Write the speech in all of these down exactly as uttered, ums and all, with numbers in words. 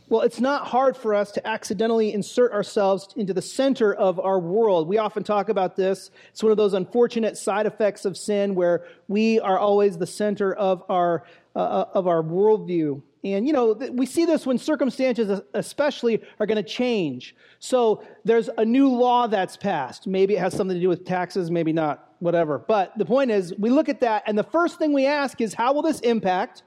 Well, it's not hard for us to accidentally insert ourselves into the center of our world. We often talk about this. It's one of those unfortunate side effects of sin where we are always the center of our uh, of our worldview. And, you know, we see this when circumstances especially are going to change. So there's a new law that's passed. Maybe it has something to do with taxes, maybe not, whatever. But the point is, we look at that, and the first thing we ask is, how will this impact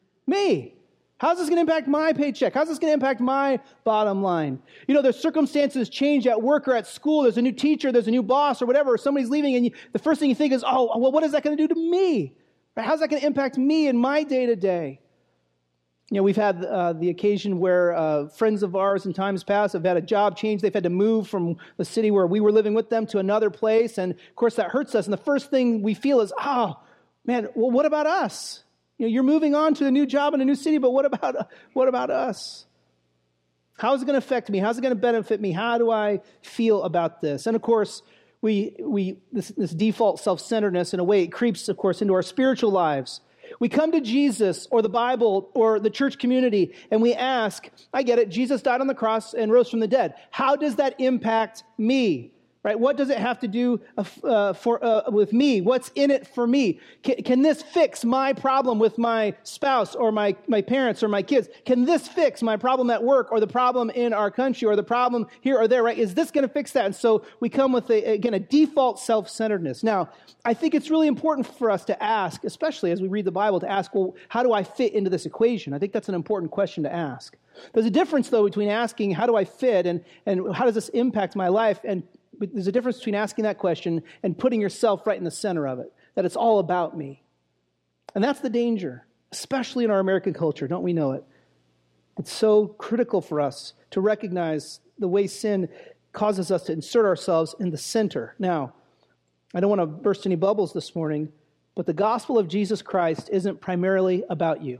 me? How's this going to impact my paycheck? How's this going to impact my bottom line? You know, there's circumstances change at work or at school. There's a new teacher, there's a new boss or whatever, or somebody's leaving, and you, the first thing you think is, oh, well, what is that going to do to me? How's that going to impact me in my day-to-day? You know, we've had uh, the occasion where uh, friends of ours in times past have had a job change. They've had to move from the city where we were living with them to another place. And, of course, that hurts us. And the first thing we feel is, oh, man, well, what about us? You know, you're moving on to a new job in a new city, but what about what about us? How is it going to affect me? How's it going to benefit me? How do I feel about this? And, of course, we we this, this default self-centeredness, in a way, it creeps, of course, into our spiritual lives. We come to Jesus or the Bible or the church community and we ask, I get it, Jesus died on the cross and rose from the dead. How does that impact me? Right? What does it have to do uh, for uh, with me? What's in it for me? Can, can this fix my problem with my spouse or my, my parents or my kids? Can this fix my problem at work or the problem in our country or the problem here or there? Right? Is this going to fix that? And so we come with, a, again, a default self-centeredness. Now, I think it's really important for us to ask, especially as we read the Bible, to ask, well, how do I fit into this equation? I think that's an important question to ask. There's a difference, though, between asking, how do I fit, and, and how does this impact my life, and But there's a difference between asking that question and putting yourself right in the center of it, that it's all about me. And that's the danger, especially in our American culture. Don't we know it? It's so critical for us to recognize the way sin causes us to insert ourselves in the center. Now, I don't want to burst any bubbles this morning, but the gospel of Jesus Christ isn't primarily about you.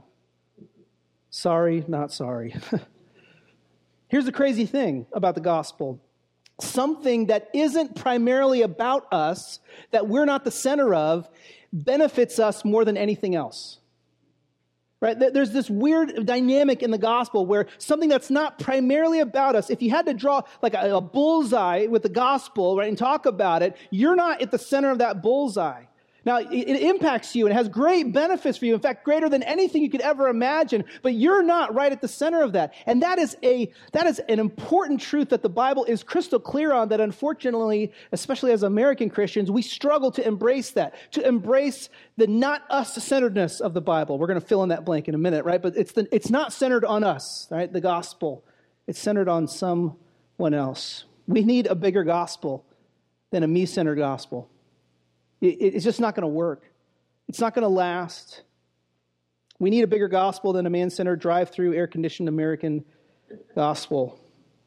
Sorry, not sorry. Here's the crazy thing about the gospel. Something that isn't primarily about us, that we're not the center of, benefits us more than anything else. Right? There's this weird dynamic in the gospel where something that's not primarily about us, if you had to draw like a, a bullseye with the gospel, right, and talk about it, you're not at the center of that bullseye. Now, it, it impacts you and has great benefits for you. In fact, greater than anything you could ever imagine. But you're not right at the center of that. And that is a that is an important truth that the Bible is crystal clear on, that unfortunately, especially as American Christians, we struggle to embrace that, to embrace the not us-centeredness of the Bible. We're going to fill in that blank in a minute, right? But it's the, it's not centered on us, right? The gospel. It's centered on someone else. We need a bigger gospel than a me-centered gospel. It's just not going to work. It's not going to last. We need a bigger gospel than a man-centered, drive-through, air-conditioned American gospel.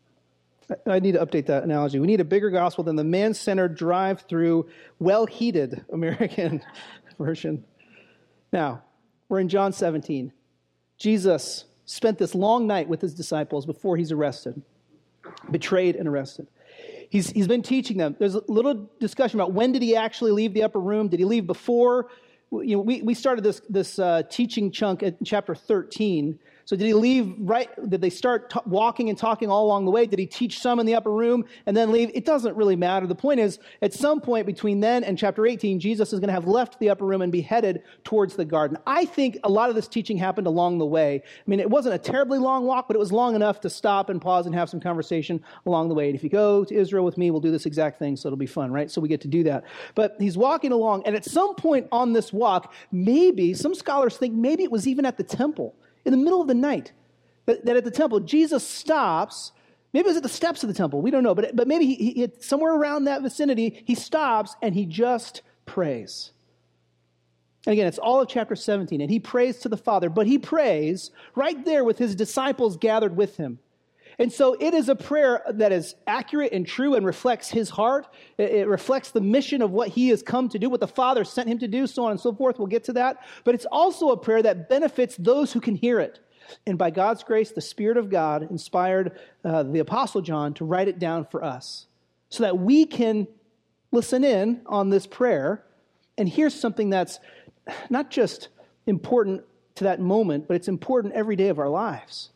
I need to update that analogy. We need a bigger gospel than the man-centered, drive-through, well-heated American version. Now, we're in John seventeen. Jesus spent this long night with his disciples before he's arrested, betrayed and arrested. He's, he's been teaching them. There's a little discussion about when did he actually leave the upper room? Did he leave before? You know, we, we started this, this uh, teaching chunk at chapter thirteen. So did he leave right? Did they start t- walking and talking all along the way? Did he teach some in the upper room and then leave? It doesn't really matter. The point is, at some point between then and chapter eighteen, Jesus is going to have left the upper room and be headed towards the garden. I think a lot of this teaching happened along the way. I mean, it wasn't a terribly long walk, but it was long enough to stop and pause and have some conversation along the way. And if you go to Israel with me, we'll do this exact thing, so it'll be fun, right? So we get to do that. But he's walking along, and at some point on this walk, maybe, some scholars think maybe it was even at the temple, in the middle of the night, that, that at the temple, Jesus stops. Maybe it was at the steps of the temple. We don't know. But, but maybe he, he, somewhere around that vicinity, he stops and he just prays. And again, it's all of chapter seventeen. And he prays to the Father. But he prays right there with his disciples gathered with him. And so it is a prayer that is accurate and true and reflects his heart. It, it reflects the mission of what he has come to do, what the Father sent him to do, so on and so forth. We'll get to that. But it's also a prayer that benefits those who can hear it. And by God's grace, the Spirit of God inspired uh, the Apostle John to write it down for us so that we can listen in on this prayer and hear something that's not just important to that moment, but it's important every day of our lives.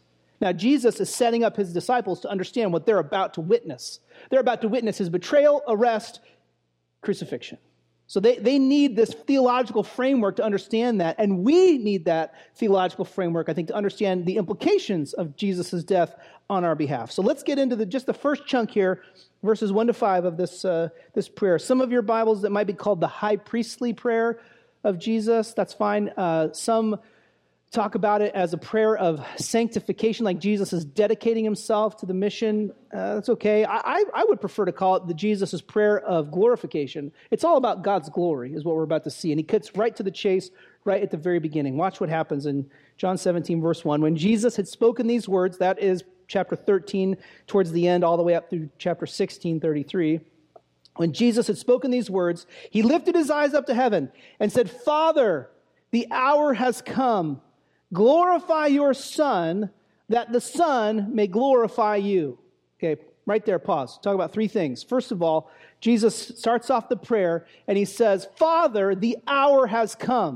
Now, Jesus is setting up his disciples to understand what they're about to witness. They're about to witness his betrayal, arrest, crucifixion. So they, they need this theological framework to understand that, and we need that theological framework, I think, to understand the implications of Jesus' death on our behalf. So let's get into the just the first chunk here, verses one to five of this, uh, this prayer. Some of your Bibles, that might be called the high priestly prayer of Jesus. That's fine. Uh, some talk about it as a prayer of sanctification, like Jesus is dedicating himself to the mission. Uh, that's okay. I, I, I would prefer to call it the Jesus' prayer of glorification. It's all about God's glory, is what we're about to see. And he cuts right to the chase, right at the very beginning. Watch what happens in John seventeen, verse one. When Jesus had spoken these words, that is chapter thirteen, towards the end, all the way up through chapter sixteen, thirty-three. When Jesus had spoken these words, he lifted his eyes up to heaven and said, Father, the hour has come. Glorify your Son, that the Son may glorify you. Okay, right there, pause. Talk about three things. First of all, Jesus starts off the prayer and he says, Father, the hour has come.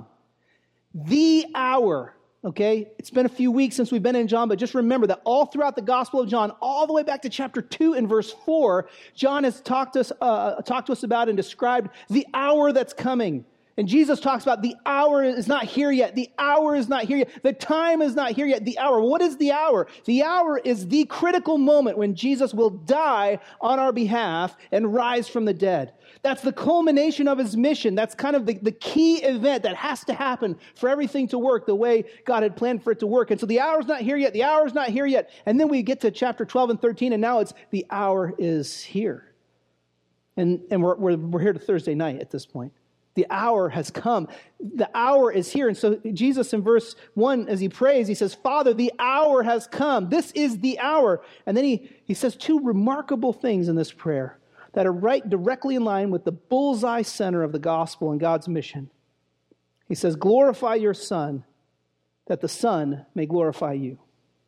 The hour. Okay, it's been a few weeks since we've been in John, but just remember that all throughout the Gospel of John, all the way back to chapter two and verse four, John has talked to us, uh, talked to us about and described the hour that's coming. And Jesus talks about the hour is not here yet. The hour is not here yet. The time is not here yet. The hour. What is the hour? The hour is the critical moment when Jesus will die on our behalf and rise from the dead. That's the culmination of his mission. That's kind of the, the key event that has to happen for everything to work the way God had planned for it to work. And so the hour's not here yet. The hour's not here yet. And then we get to chapter twelve and thirteen, and now it's the hour is here. And, and we're, we're, we're here to Thursday night at this point. The hour has come. The hour is here. And so Jesus in verse one, as he prays, he says, Father, the hour has come. This is the hour. And then he, he says two remarkable things in this prayer that are right directly in line with the bullseye center of the gospel and God's mission. He says, glorify your Son, that the Son may glorify you.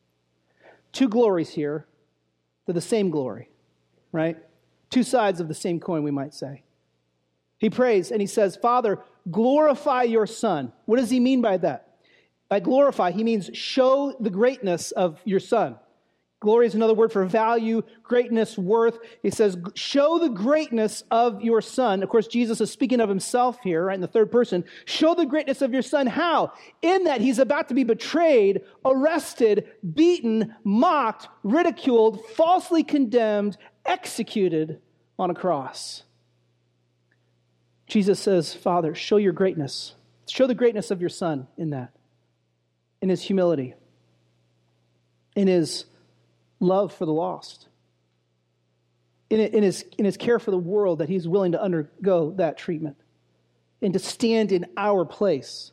Two glories here. They're the same glory, right? Two sides of the same coin, we might say. He prays and he says, Father, glorify your Son. What does he mean by that? By glorify, he means show the greatness of your Son. Glory is another word for value, greatness, worth. He says, show the greatness of your Son. Of course, Jesus is speaking of himself here, right, in the third person. Show the greatness of your Son. How? In that he's about to be betrayed, arrested, beaten, mocked, ridiculed, falsely condemned, executed on a cross. Jesus says, Father, show your greatness. Show the greatness of your Son in that, in his humility, in his love for the lost, in, in, his, in his care for the world, that he's willing to undergo that treatment and to stand in our place.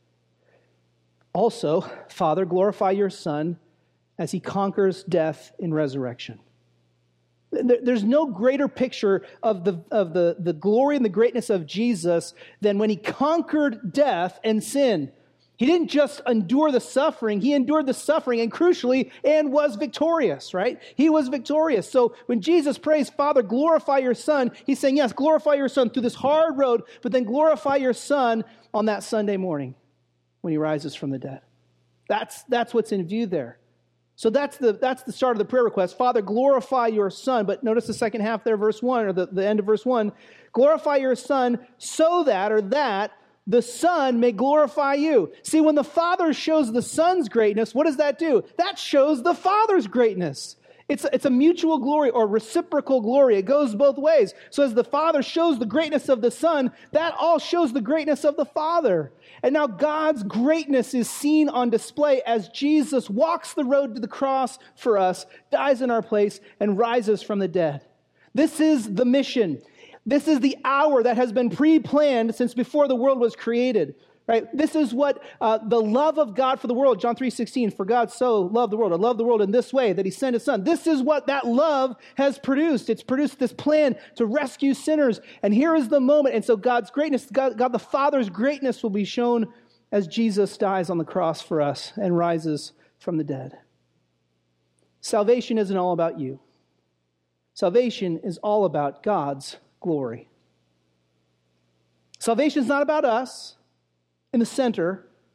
Also, Father, glorify your Son as he conquers death in resurrection. There's no greater picture of the of the, the glory and the greatness of Jesus than when he conquered death and sin. He didn't just endure the suffering, he endured the suffering and crucially, and was victorious, right? He was victorious. So when Jesus prays, Father, glorify your Son, he's saying, yes, glorify your Son through this hard road, but then glorify your Son on that Sunday morning when he rises from the dead. That's, that's what's in view there. So that's the that's the start of the prayer request. Father, glorify your Son. But notice the second half there, verse one, or the, the end of verse one. Glorify your Son so that, or that, the Son may glorify you. See, when the Father shows the Son's greatness, what does that do? That shows the Father's greatness. It's a, it's a mutual glory or reciprocal glory. It goes both ways. So as the Father shows the greatness of the Son, that all shows the greatness of the Father. And now God's greatness is seen on display as Jesus walks the road to the cross for us, dies in our place, and rises from the dead. This is the mission. This is the hour that has been pre-planned since before the world was created. Right? This is what uh, the love of God for the world, John three sixteen, for God so loved the world, or loved the world in this way that he sent his Son. This is what that love has produced. It's produced this plan to rescue sinners. And here is the moment. And so God's greatness, God, God the Father's greatness will be shown as Jesus dies on the cross for us and rises from the dead. Salvation isn't all about you. Salvation is all about God's glory. Salvation is not about us in the center.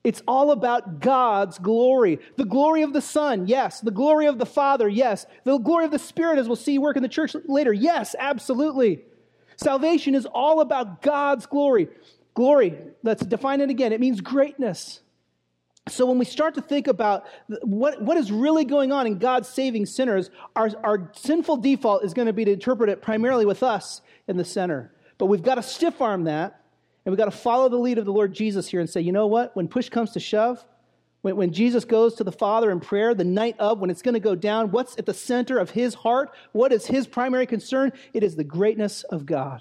It's all about God's glory. The glory of the Son, yes. The glory of the Father, yes. The glory of the Spirit, as we'll see work in the church later, yes, absolutely. Salvation is all about God's glory. Glory, let's define it again. It means greatness. So when we start to think about what, what is really going on in God saving sinners, our, our sinful default is going to be to interpret it primarily with us in the center. But we've got to stiff arm that, and we've got to follow the lead of the Lord Jesus here and say, you know what? When push comes to shove, when, when Jesus goes to the Father in prayer, the night of, when it's going to go down, what's at the center of his heart? What is his primary concern? It is the greatness of God.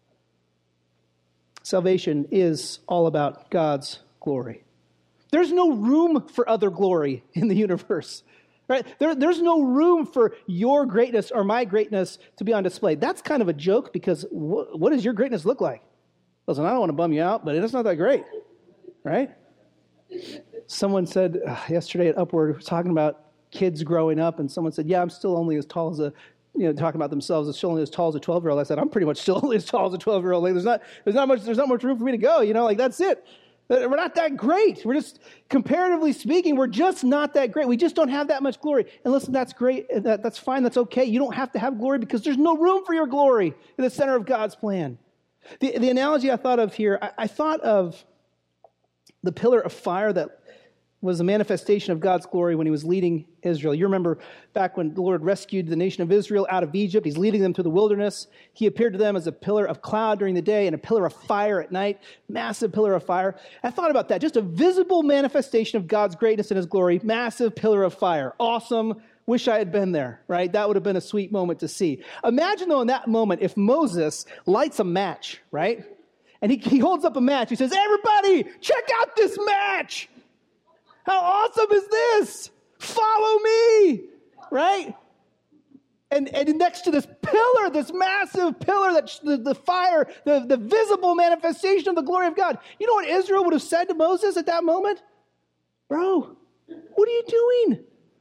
Salvation is all about God's glory. There's no room for other glory in the universe, right? There, there's no room for your greatness or my greatness to be on display. That's kind of a joke because wh- what does your greatness look like? Listen, I don't want to bum you out, but it's not that great, right? Someone said uh, yesterday at Upward, talking about kids growing up, and someone said, yeah, I'm still only as tall as a, you know, talking about themselves, it's still only as tall as a twelve-year-old. I said, I'm pretty much still only as tall as a twelve-year-old. Like, there's not, there's not much, there's not much room for me to go, you know, like that's it. We're not that great. We're just, comparatively speaking, we're just not that great. We just don't have that much glory. And listen, that's great. That, that's fine. That's okay. You don't have to have glory because there's no room for your glory in the center of God's plan. The, the analogy I thought of here, I, I thought of the pillar of fire that was a manifestation of God's glory when he was leading Israel. You remember back when the Lord rescued the nation of Israel out of Egypt, he's leading them through the wilderness. He appeared to them as a pillar of cloud during the day and a pillar of fire at night, massive pillar of fire. I thought about that, just a visible manifestation of God's greatness and his glory, massive pillar of fire. Awesome. Wish I had been there, right? That would have been a sweet moment to see. Imagine though in that moment if Moses lights a match, right? And he, he holds up a match. He says, everybody, check out this match. How awesome is this? Follow me, right? And, and next to this pillar, this massive pillar, that the, the fire, the, the visible manifestation of the glory of God. You know what Israel would have said to Moses at that moment? Bro, what are you doing?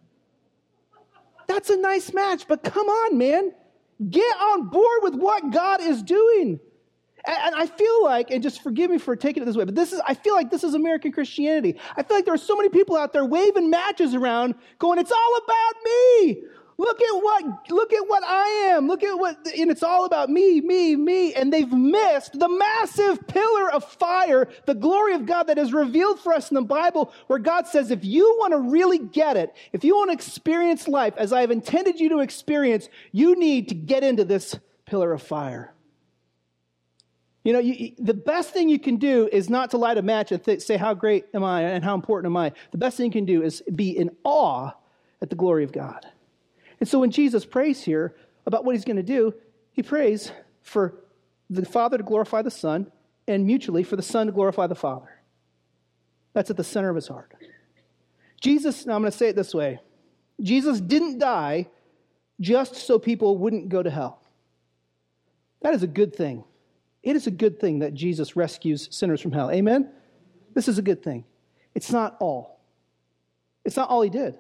That's a nice match, but come on, man. Get on board with what God is doing. And I feel like, and just forgive me for taking it this way, but this is, I feel like this is American Christianity. I feel like there are so many people out there waving matches around going, it's all about me. Look at what, look at what I am. Look at what, and it's all about me, me, me. And they've missed the massive pillar of fire, the glory of God that is revealed for us in the Bible, where God says, if you want to really get it, if you want to experience life as I have intended you to experience, you need to get into this pillar of fire. You know, you, the best thing you can do is not to light a match and th- say, how great am I and how important am I? The best thing you can do is be in awe at the glory of God. And so when Jesus prays here about what he's going to do, he prays for the Father to glorify the Son and mutually for the Son to glorify the Father. That's at the center of his heart. Jesus, now I'm going to say it this way. Jesus didn't die just so people wouldn't go to hell. That is a good thing. It is a good thing that Jesus rescues sinners from hell. Amen? This is a good thing. It's not all. It's not all he did.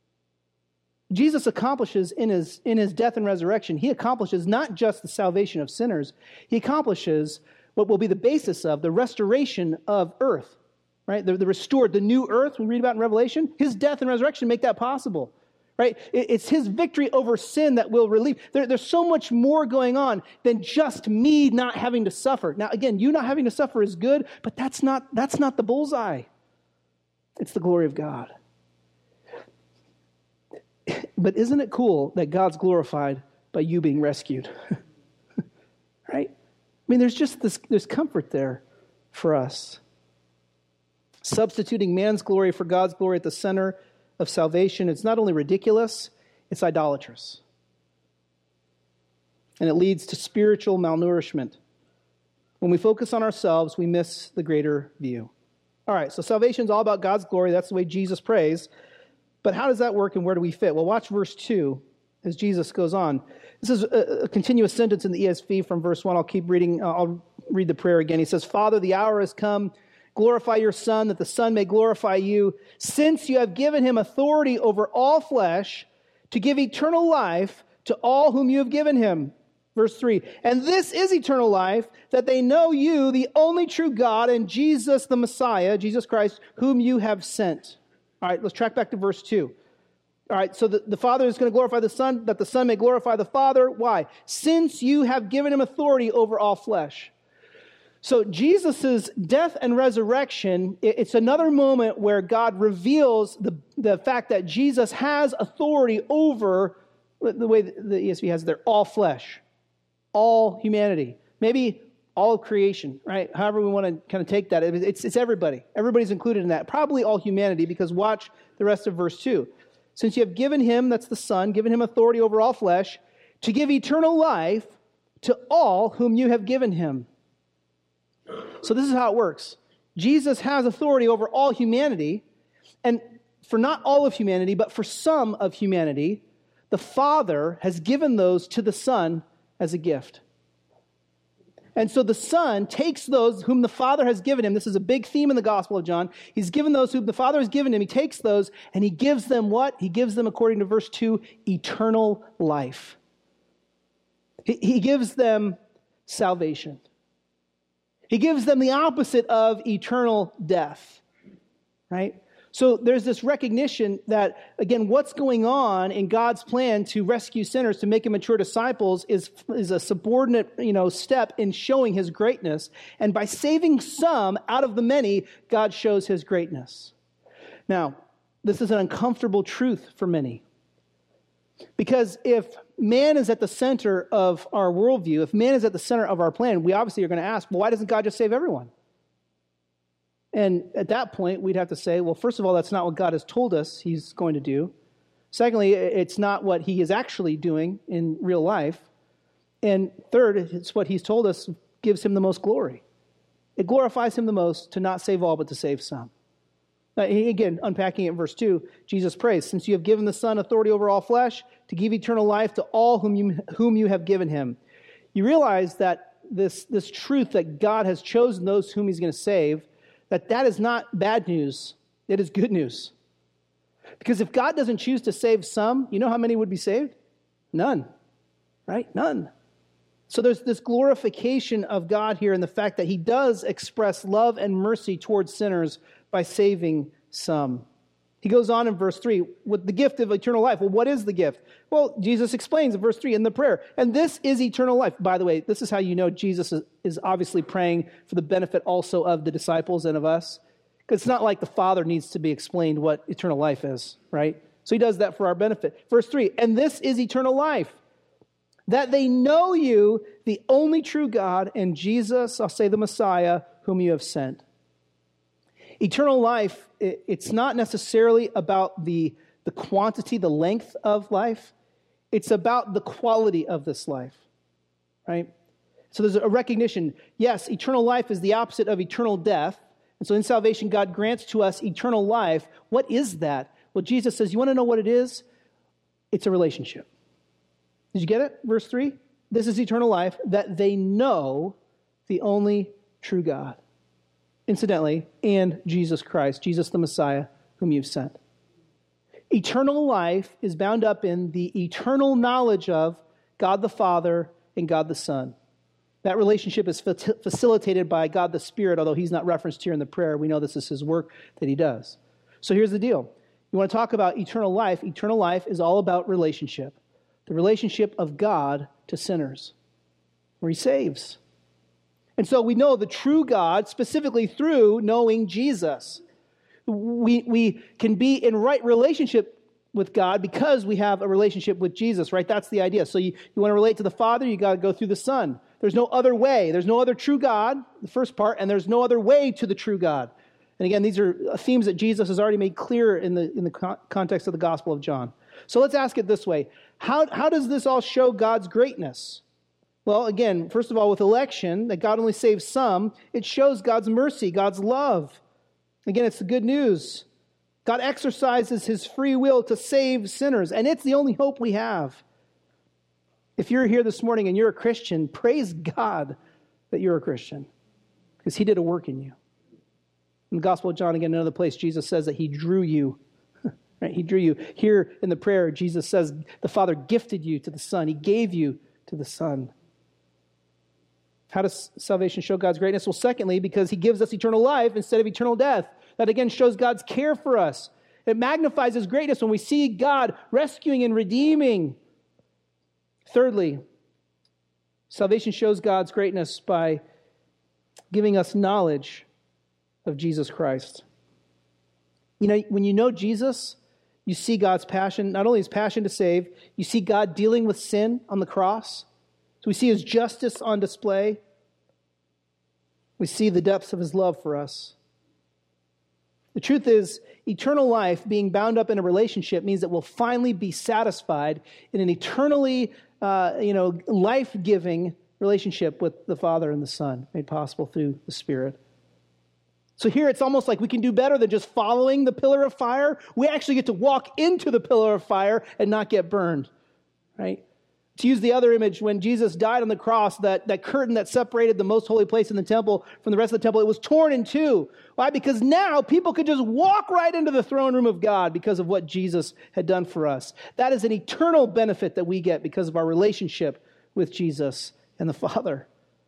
Jesus accomplishes in his, in his death and resurrection, he accomplishes not just the salvation of sinners, he accomplishes what will be the basis of the restoration of earth, right? The, the restored, the new earth we read about in Revelation, his death and resurrection make that possible. Right? It's his victory over sin that will relieve. There, there's so much more going on than just me not having to suffer. Now, again, you not having to suffer is good, but that's not, that's not the bullseye. It's the glory of God. But isn't it cool that God's glorified by you being rescued? Right? I mean, there's just this, there's comfort there for us. Substituting man's glory for God's glory at the center of salvation, it's not only ridiculous, it's idolatrous. And it leads to spiritual malnourishment. When we focus on ourselves, we miss the greater view. All right, so salvation is all about God's glory. That's the way Jesus prays. But how does that work and where do we fit? Well, watch verse two as Jesus goes on. This is a, a continuous sentence in the E S V from verse one. I'll keep reading. I'll read the prayer again. He says, Father, the hour has come. Glorify your Son, that the Son may glorify you, since you have given him authority over all flesh to give eternal life to all whom you have given him. Verse three, and this is eternal life, that they know you, the only true God, and Jesus the Messiah, Jesus Christ, whom you have sent. All right, let's track back to verse two. All right, so the, the Father is going to glorify the Son, that the Son may glorify the Father. Why? Since you have given him authority over all flesh. So Jesus' death and resurrection, it's another moment where God reveals the, the fact that Jesus has authority over, the way the E S V has it there, all flesh, all humanity, maybe all of creation, right? However we want to kind of take that. It's, it's everybody. Everybody's included in that. Probably all humanity, because watch the rest of verse two. Since you have given him, that's the Son, given him authority over all flesh, to give eternal life to all whom you have given him. So this is how it works. Jesus has authority over all humanity, and for not all of humanity, but for some of humanity, the Father has given those to the Son as a gift. And so the Son takes those whom the Father has given him. This is a big theme in the Gospel of John. He's given those whom the Father has given him. He takes those and he gives them what? He gives them, according to verse two, eternal life. He, he gives them salvation. He gives them the opposite of eternal death, right? So there's this recognition that, again, what's going on in God's plan to rescue sinners, to make them mature disciples, is, is a subordinate, you know, step in showing his greatness. And by saving some out of the many, God shows his greatness. Now, this is an uncomfortable truth for many. Because if man is at the center of our worldview, if man is at the center of our plan, we obviously are going to ask, well, why doesn't God just save everyone? And at that point, we'd have to say, well, first of all, that's not what God has told us he's going to do. Secondly, it's not what he is actually doing in real life. And third, it's what he's told us gives him the most glory. It glorifies him the most to not save all, but to save some. Now, again, unpacking it in verse two, Jesus prays, since you have given the Son authority over all flesh, to give eternal life to all whom you, whom you have given him. You realize that this, this truth that God has chosen those whom he's going to save, that that is not bad news. It is good news. Because if God doesn't choose to save some, you know how many would be saved? None. Right? None. So there's this glorification of God here in the fact that he does express love and mercy towards sinners by saving some. He goes on in verse three with the gift of eternal life. Well, what is the gift? Well, Jesus explains in verse three in the prayer. And this is eternal life. By the way, this is how you know Jesus is, is obviously praying for the benefit also of the disciples and of us. Because it's not like the Father needs to be explained what eternal life is, right? So he does that for our benefit. Verse three, and this is eternal life, that they know you, the only true God, and Jesus, I'll say the Messiah, whom you have sent. Eternal life, it's not necessarily about the, the quantity, the length of life. It's about the quality of this life, right? So there's a recognition, yes, eternal life is the opposite of eternal death. And so in salvation, God grants to us eternal life. What is that? Well, Jesus says, you want to know what it is? It's a relationship. Did you get it? Verse three, this is eternal life, that they know the only true God. Incidentally, and Jesus Christ, Jesus the Messiah, whom you've sent. Eternal life is bound up in the eternal knowledge of God the Father and God the Son. That relationship is facilitated by God the Spirit, although he's not referenced here in the prayer. We know this is his work that he does. So here's the deal. You want to talk about eternal life? Eternal life is all about relationship. The relationship of God to sinners, where he saves. And so we know the true God specifically through knowing Jesus. We, we can be in right relationship with God because we have a relationship with Jesus, right? That's the idea. So you, you want to relate to the Father, you got to go through the Son. There's no other way. There's no other true God, the first part, and there's no other way to the true God. And again, these are themes that Jesus has already made clear in the, in the context of the Gospel of John. So let's ask it this way. How, how does this all show God's greatness? Well, again, first of all, with election, that God only saves some, it shows God's mercy, God's love. Again, it's the good news. God exercises his free will to save sinners, and it's the only hope we have. If you're here this morning and you're a Christian, praise God that you're a Christian, because he did a work in you. In the Gospel of John, again, another place, Jesus says that he drew you. Right? He drew you. Here in the prayer, Jesus says the Father gifted you to the Son. He gave you to the Son. How does salvation show God's greatness? Well, secondly, because he gives us eternal life instead of eternal death. That again shows God's care for us. It magnifies his greatness when we see God rescuing and redeeming. Thirdly, salvation shows God's greatness by giving us knowledge of Jesus Christ. You know, when you know Jesus, you see God's passion, not only his passion to save, you see God dealing with sin on the cross. So we see his justice on display. We see the depths of his love for us. The truth is, eternal life, being bound up in a relationship, means that we'll finally be satisfied in an eternally, uh, you know, life-giving relationship with the Father and the Son, made possible through the Spirit. So here it's almost like we can do better than just following the pillar of fire. We actually get to walk into the pillar of fire and not get burned, right? To use the other image, when Jesus died on the cross, that, that curtain that separated the most holy place in the temple from the rest of the temple, it was torn in two. Why? Because now people could just walk right into the throne room of God because of what Jesus had done for us. That is an eternal benefit that we get because of our relationship with Jesus and the Father.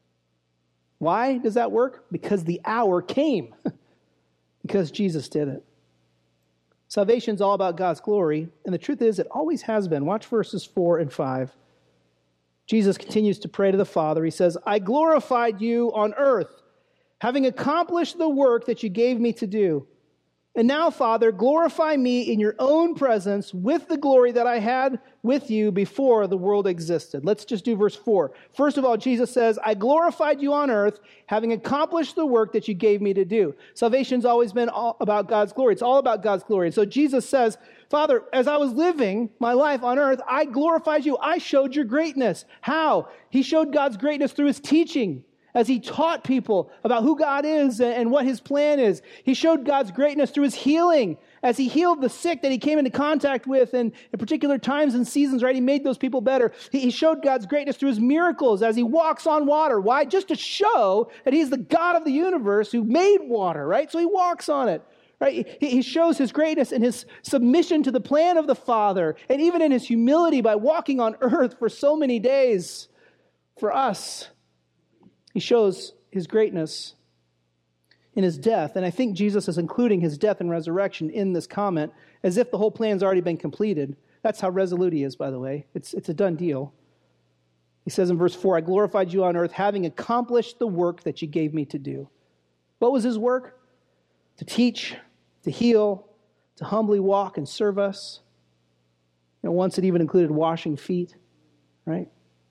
Why does that work? Because the hour came. Because Jesus did it. Salvation is all about God's glory, and the truth is it always has been. Watch verses four and five. Jesus continues to pray to the Father. He says, I glorified you on earth, having accomplished the work that you gave me to do. And now, Father, glorify me in your own presence with the glory that I had with you before the world existed. Let's just do verse four. First of all, Jesus says, I glorified you on earth, having accomplished the work that you gave me to do. Salvation's always been all about God's glory. It's all about God's glory. And so Jesus says, Father, as I was living my life on earth, I glorified you. I showed your greatness. How? He showed God's greatness through his teaching. As he taught people about who God is and what his plan is. He showed God's greatness through his healing. As he healed the sick that he came into contact with and in particular times and seasons, right? He made those people better. He showed God's greatness through his miracles as he walks on water. Why? Just to show that he's the God of the universe who made water, right? So he walks on it. Right? He shows his greatness in his submission to the plan of the Father, and even in his humility by walking on earth for so many days for us. He shows his greatness in his death. And I think Jesus is including his death and resurrection in this comment as if the whole plan's already been completed. That's how resolute he is, by the way. It's, it's a done deal. He says in verse four, I glorified you on earth, having accomplished the work that you gave me to do. What was his work? To teach, to heal, to humbly walk and serve us. You know, once it even included washing feet, right?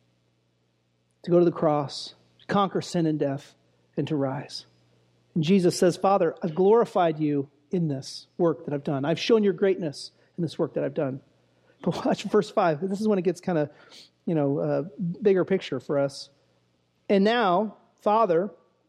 To go to the cross, conquer sin and death, and to rise. And Jesus says, Father, I've glorified you in this work that I've done. I've shown your greatness in this work that I've done. But watch verse five. This is when it gets kind of, you know, uh, bigger picture for us. And now, Father,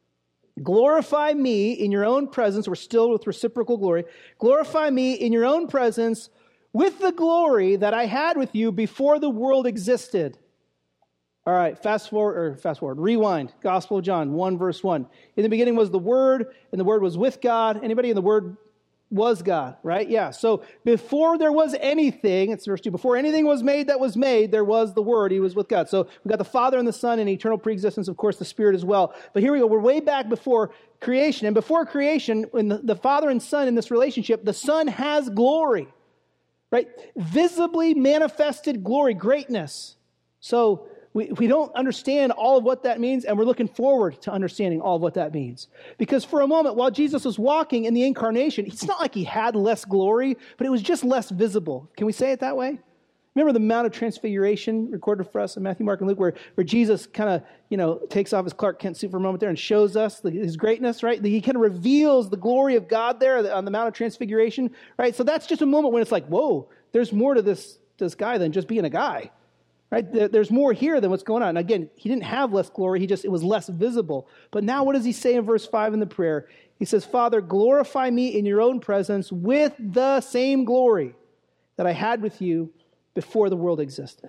glorify me in your own presence. We're still with reciprocal glory. Glorify me in your own presence with the glory that I had with you before the world existed. All right, fast forward, or fast forward, rewind. Gospel of John, one verse one. In the beginning was the Word, and the Word was with God. Anybody in the Word was God, right? Yeah, so before there was anything, it's verse two, before anything was made that was made, there was the Word. He was with God. So we've got the Father and the Son and eternal preexistence, of course, the Spirit as well. But here we go. We're way back before creation. And before creation, when the, the Father and Son in this relationship, the Son has glory, right? Visibly manifested glory, greatness. So We, we don't understand all of what that means, and we're looking forward to understanding all of what that means. Because for a moment, while Jesus was walking in the incarnation, it's not like he had less glory, but it was just less visible. Can we say it that way? Remember the Mount of Transfiguration recorded for us in Matthew, Mark, and Luke, where, where Jesus kind of, you know, takes off his Clark Kent suit for a moment there and shows us the, his greatness, right? He kind of reveals the glory of God there on the Mount of Transfiguration, right? So that's just a moment when it's like, whoa, there's more to this, this guy than just being a guy. Right? There's more here than what's going on. Again, he didn't have less glory. He just, it was less visible. But now what does he say in verse five in the prayer? He says, Father, glorify me in your own presence with the same glory that I had with you before the world existed.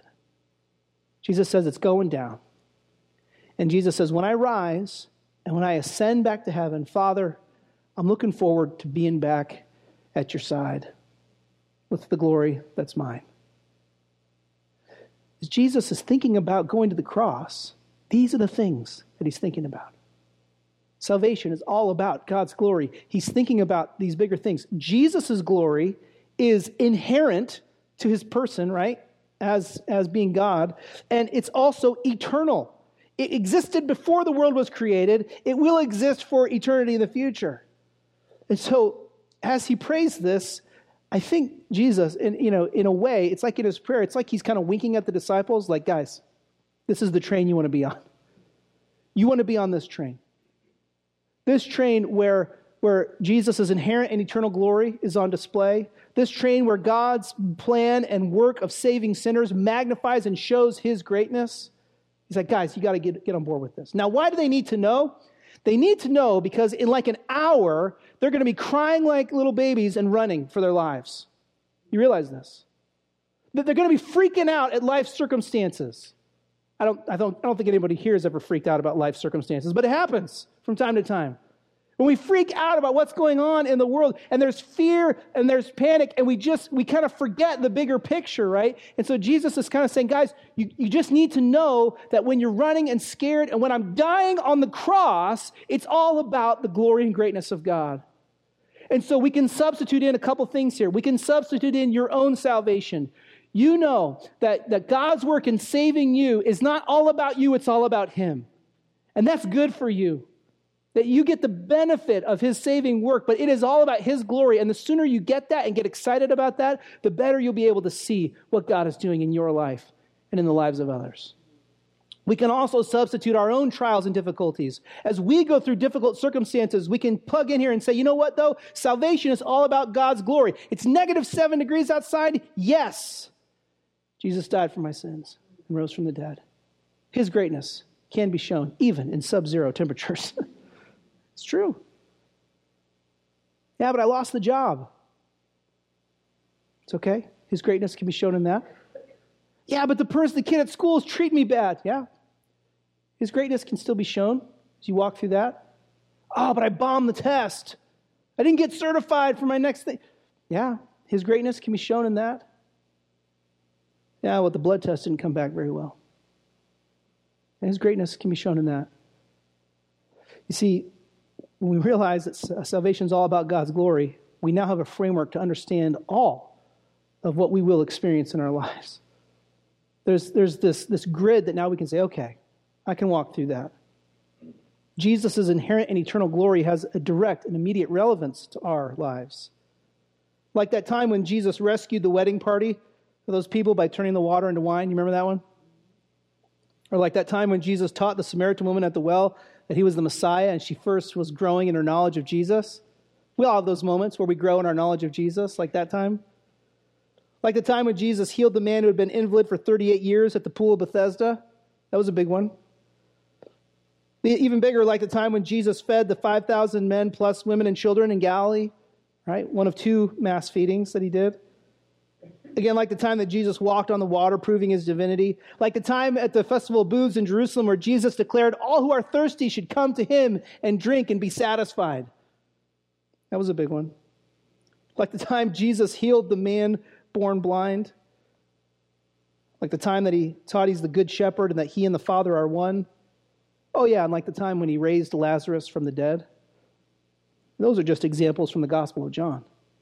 Jesus says it's going down. And Jesus says, when I rise and when I ascend back to heaven, Father, I'm looking forward to being back at your side with the glory that's mine. As Jesus is thinking about going to the cross, These are the things that he's thinking about. Salvation is all about God's glory. He's thinking about these bigger things. Jesus' glory is inherent to his person, right? As, as being God. And it's also eternal. It existed before the world was created. It will exist for eternity in the future. And so, as he prays this, I think Jesus, in, you know, in a way, it's like in his prayer, it's like he's kind of winking at the disciples, like, guys, this is the train you want to be on. You want to be on this train. This train where, where Jesus' inherent and eternal glory is on display. This train where God's plan and work of saving sinners magnifies and shows his greatness. He's like, guys, you got to get, get on board with this. Now, why do they need to know? They need to know because in like an hour, they're going to be crying like little babies and running for their lives. You realize this? That they're going to be freaking out at life circumstances. I don't, I don't, I don't think anybody here has ever freaked out about life circumstances, but it happens from time to time. When we freak out about what's going on in the world, and there's fear and there's panic, and we just, we kind of forget the bigger picture, right? And so Jesus is kind of saying, guys, you, you just need to know that when you're running and scared, and when I'm dying on the cross, it's all about the glory and greatness of God. And so we can substitute in a couple things here. We can substitute in your own salvation. You know that, that God's work in saving you is not all about you, it's all about him. And that's good for you. That you get the benefit of his saving work, but it is all about his glory. And the sooner you get that and get excited about that, the better you'll be able to see what God is doing in your life and in the lives of others. We can also substitute our own trials and difficulties. As we go through difficult circumstances, we can plug in here and say, you know what though? Salvation is all about God's glory. It's negative seven degrees outside. Yes. Jesus died for my sins and rose from the dead. His greatness can be shown even in sub-zero temperatures. It's true. Yeah, but I lost the job. It's okay. His greatness can be shown in that. Yeah, but the person, the kid at school is treating me bad. Yeah. His greatness can still be shown as you walk through that. Oh, but I bombed the test. I didn't get certified for my next thing. Yeah, his greatness can be shown in that. Yeah, well, the blood test didn't come back very well. And his greatness can be shown in that. You see, when we realize that salvation is all about God's glory, we now have a framework to understand all of what we will experience in our lives. There's, there's this, this grid that now we can say, okay, I can walk through that. Jesus' inherent and eternal glory has a direct and immediate relevance to our lives. Like that time when Jesus rescued the wedding party for those people by turning the water into wine. You remember that one? Or like that time when Jesus taught the Samaritan woman at the well that he was the Messiah and she first was growing in her knowledge of Jesus. We all have those moments where we grow in our knowledge of Jesus, like that time. Like the time when Jesus healed the man who had been invalid for thirty-eight years at the pool of Bethesda. That was a big one. Even bigger, like the time when Jesus fed the five thousand men plus women and children in Galilee, right? One of two mass feedings that he did. Again, like the time that Jesus walked on the water, proving his divinity. Like the time at the Festival of Booths in Jerusalem where Jesus declared all who are thirsty should come to him and drink and be satisfied. That was a big one. Like the time Jesus healed the man born blind. Like the time that he taught he's the good shepherd and that he and the Father are one. Oh yeah, and like the time when he raised Lazarus from the dead. Those are just examples from the Gospel of John.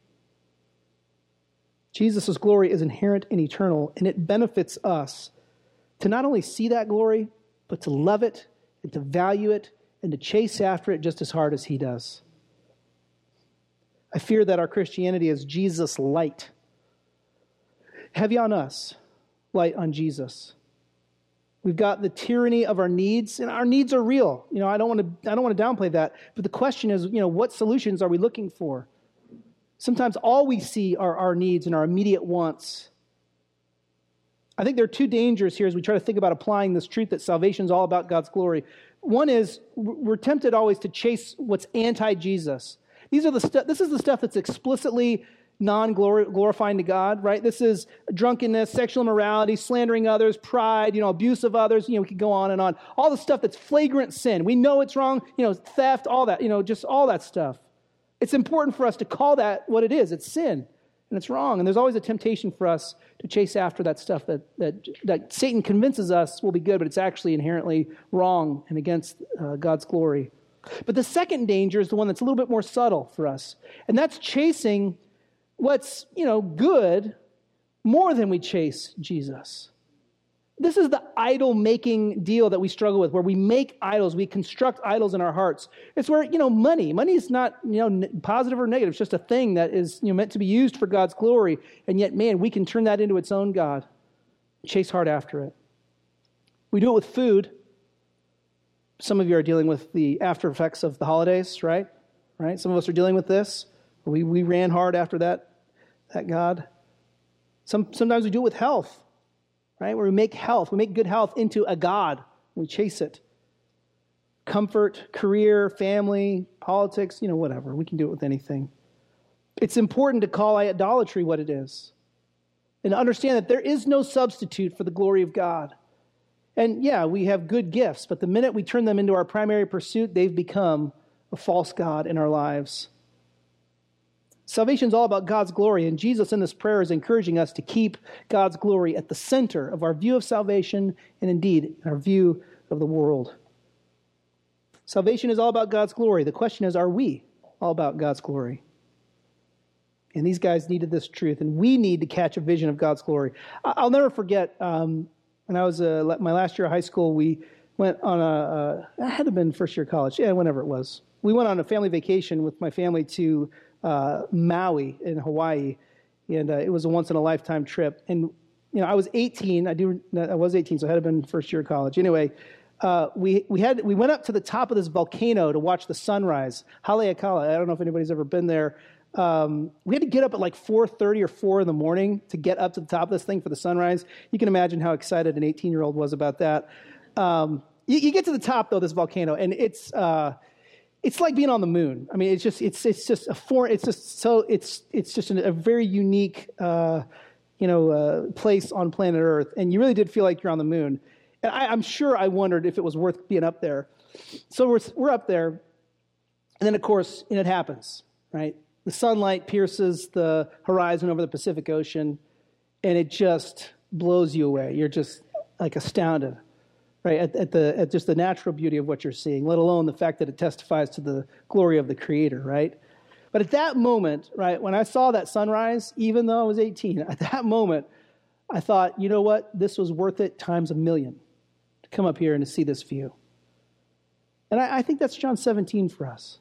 Jesus' glory is inherent and eternal, and it benefits us to not only see that glory, but to love it and to value it and to chase after it just as hard as he does. I fear that our Christianity is Jesus light. Heavy on us, light on Jesus. We've got the tyranny of our needs, and our needs are real. You know, I don't want to I don't want to downplay that, but the question is, you know, what solutions are we looking for? Sometimes all we see are our needs and our immediate wants. I think there are two dangers here as we try to think about applying this truth that salvation is all about God's glory. One is we're tempted always to chase what's anti-Jesus. These are the stu- This is the stuff that's explicitly non-glorifying to God, right? This is drunkenness, sexual immorality, slandering others, pride, you know, abuse of others. You know, we could go on and on. All the stuff that's flagrant sin. We know it's wrong. You know, theft, all that. You know, just all that stuff. It's important for us to call that what it is. It's sin. And And it's wrong. And there's always a temptation for us to chase after that stuff that, that, that Satan convinces us will be good, but it's actually inherently wrong and against uh, God's glory. But the second danger is the one that's a little bit more subtle for us. And that's chasing what's, you know, good more than we chase Jesus. This is the idol-making deal that we struggle with, where we make idols, we construct idols in our hearts. It's where, you know, money. Money is not, you know, n- positive or negative. It's just a thing that is, you know, meant to be used for God's glory. And yet, man, we can turn that into its own God. Chase hard after it. We do it with food. Some of you are dealing with the after effects of the holidays, right? Right? Some of us are dealing with this. We we ran hard after that, that God. Some sometimes we do it with health. Right? Where we make health, we make good health into a God. We chase it. Comfort, career, family, politics, you know, whatever. We can do it with anything. It's important to call idolatry what it is. And to understand that there is no substitute for the glory of God. And yeah, we have good gifts, but the minute we turn them into our primary pursuit, they've become a false God in our lives. Salvation is all about God's glory, and Jesus in this prayer is encouraging us to keep God's glory at the center of our view of salvation and indeed our view of the world. Salvation is all about God's glory. The question is, are we all about God's glory? And these guys needed this truth, and we need to catch a vision of God's glory. I'll never forget, um, when I was uh, my last year of high school, we went on a, uh, it had to have been first year of college, yeah, whenever it was. We went on a family vacation with my family to Uh, Maui in Hawaii, and uh, it was a once-in-a-lifetime trip. And you know, I was eighteen. I do. I was eighteen, so I had to have been first year of college. Anyway, uh, we we had we went up to the top of this volcano to watch the sunrise, Haleakala. I don't know if anybody's ever been there. Um, we had to get up at like four thirty or four in the morning to get up to the top of this thing for the sunrise. You can imagine how excited an eighteen-year-old was about that. Um, you, you get to the top though, this volcano, and it's. Uh, It's like being on the moon. I mean, it's just it's it's just a foreign. It's just so it's it's just a, a very unique, uh, you know, uh, place on planet Earth, and you really did feel like you're on the moon. And I, I'm sure I wondered if it was worth being up there. So we're we're up there, and then of course, and it happens, right? The sunlight pierces the horizon over the Pacific Ocean, and it just blows you away. You're just like astounded. Right, at, at the at just the natural beauty of what you're seeing, let alone the fact that it testifies to the glory of the Creator, right? But at that moment, right, when I saw that sunrise, even though I was eighteen, at that moment, I thought, you know what? This was worth it times a million to come up here and to see this view. And I, I think that's John seventeen for us.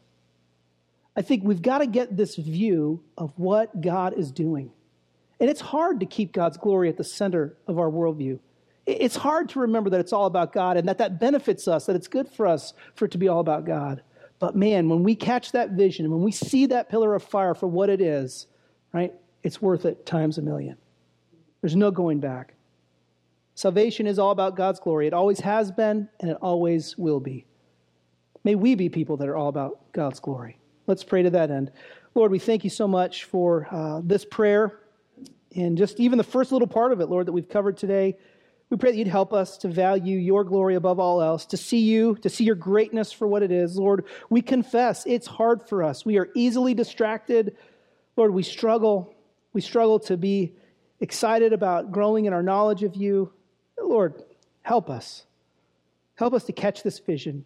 I think we've got to get this view of what God is doing. And it's hard to keep God's glory at the center of our worldview. It's hard to remember that it's all about God and that that benefits us, that it's good for us for it to be all about God. But man, when we catch that vision, when we see that pillar of fire for what it is, right, it's worth it times a million. There's no going back. Salvation is all about God's glory. It always has been, and it always will be. May we be people that are all about God's glory. Let's pray to that end. Lord, we thank you so much for uh, this prayer and just even the first little part of it, Lord, that we've covered today. We pray that you'd help us to value your glory above all else, to see you, to see your greatness for what it is. Lord, we confess it's hard for us. We are easily distracted. Lord, we struggle. We struggle to be excited about growing in our knowledge of you. Lord, help us. Help us to catch this vision,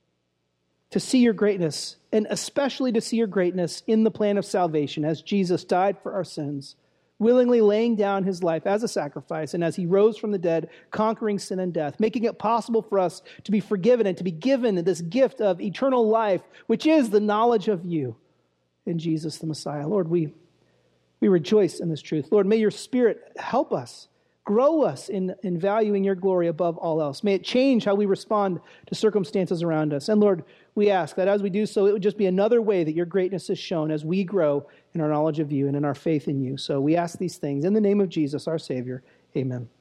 to see your greatness, and especially to see your greatness in the plan of salvation as Jesus died for our sins, willingly laying down his life as a sacrifice, and as he rose from the dead, conquering sin and death, making it possible for us to be forgiven and to be given this gift of eternal life, which is the knowledge of you in Jesus the Messiah. Lord, we, we rejoice in this truth. Lord, may your Spirit help us, grow us in, in valuing your glory above all else. May it change how we respond to circumstances around us. And Lord, we ask that as we do so, it would just be another way that your greatness is shown as we grow in our knowledge of you and in our faith in you. So we ask these things in the name of Jesus, our Savior. Amen.